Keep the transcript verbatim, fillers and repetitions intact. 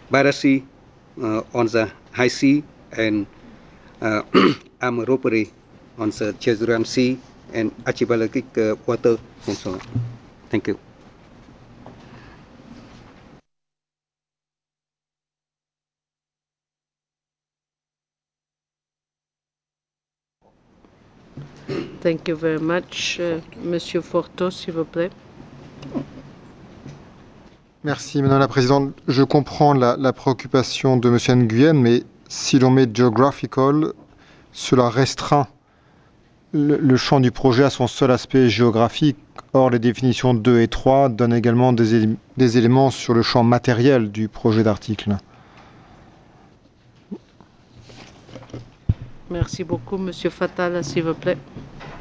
Barassi uh, on the high sea, and uh, Amaropori on the Jesuram Sea, and Archipelagic uh, water, and so on. Thank you. Thank you very much. Uh, Monsieur Forto, s'il vous plaît. Merci, Madame la Présidente. Je comprends la, la préoccupation de Monsieur Nguyen, mais si l'on met geographical, cela restreint le, le champ du projet à son seul aspect géographique. Or, les définitions deux et trois donnent également des, des éléments sur le champ matériel du projet d'article. Merci beaucoup. Monsieur Fatal, s'il vous plaît.